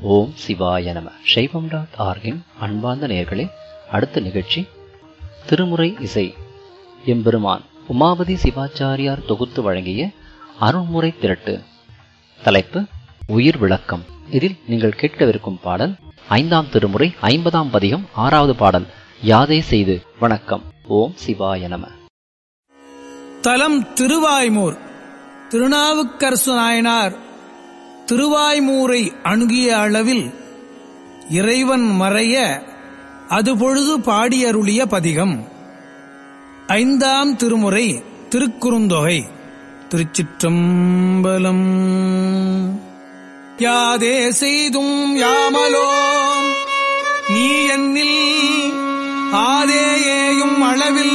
ஓம் சிவாய நம. சைவம்.org-இன் அன்பார்ந்த நேயர்களே, அடுத்த நிகழ்ச்சி திருமுறை இசை. எம்பெருமான் உமாபதி சிவாச்சாரியார் தொகுத்து வழங்கிய அருள்முறை திரட்டு. தலைப்பு உயிர் விளக்கம். இதில் நீங்கள் கேட்கவிருக்கும் பாடல் 5ஆம் திருமுறை 50ஆம் பதிகம் 6வது பாடல். யாதே செய்து. வணக்கம். ஓம் சிவாய நம. தலம் திருவாய்மூர். திருநாவுக்கரசு நாயனார் திருவாய்மூரை அணுகிய அளவில் இறைவன் மறைய அதுபொழுது பாடியருளிய பதிகம். 5ஆம் திருமுறை திருக்குறுந்தொகை. திருச்சிற்றம்பலம். யாதே செய்தும் யாமலோம் நீ என்னில் ஆதேயேயும் அளவில்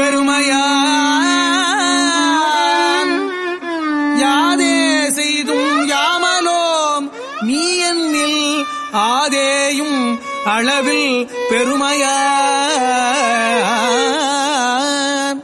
பெருமையான். யாதே செய்தும் யாமலோம் நீ என்னில் ஆதேயும் அளவில் பெருமையான்.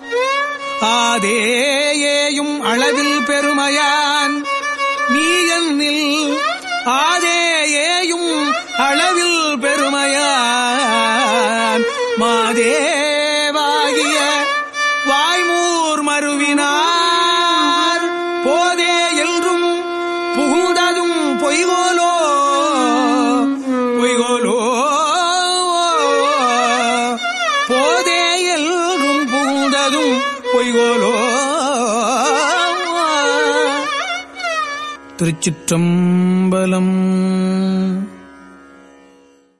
ஆதேயேயும் அளவில் பெருமையான் நீ என்னில் ஆதேயேயும் அளவில் பெருமையான். மாதேவாகிய வாய்மூர் மருவினார் போதே என்றும் புகுந்ததும் பொய்கோலோ பொய்கோலோ. போதே என்றும் புகுந்ததும் பொய்கோலோ. திருச்சிற்றம்பலம்.